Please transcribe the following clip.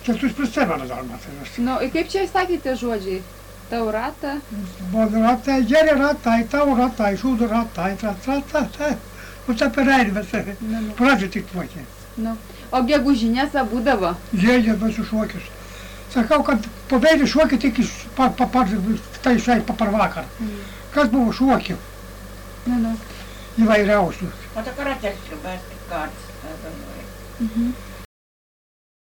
Kiek jūs prisimena dar matai. Nu, ir kaip čia sakė tie žodžiai? Tau ratą? Man ratai, geri ratai, tau ratai, šūdų ratai, ta. Nu, taip ir eilėse. Pradžio tik tuokė. Nu. O gegužinėse būdavo? Jie visus šokius. Sakau, kad paveidė šokį tik tai šai par vakar. Kas buvo šokių? Nu. Įvairiausių. Mutta karatjärjestys on päästy kaardista.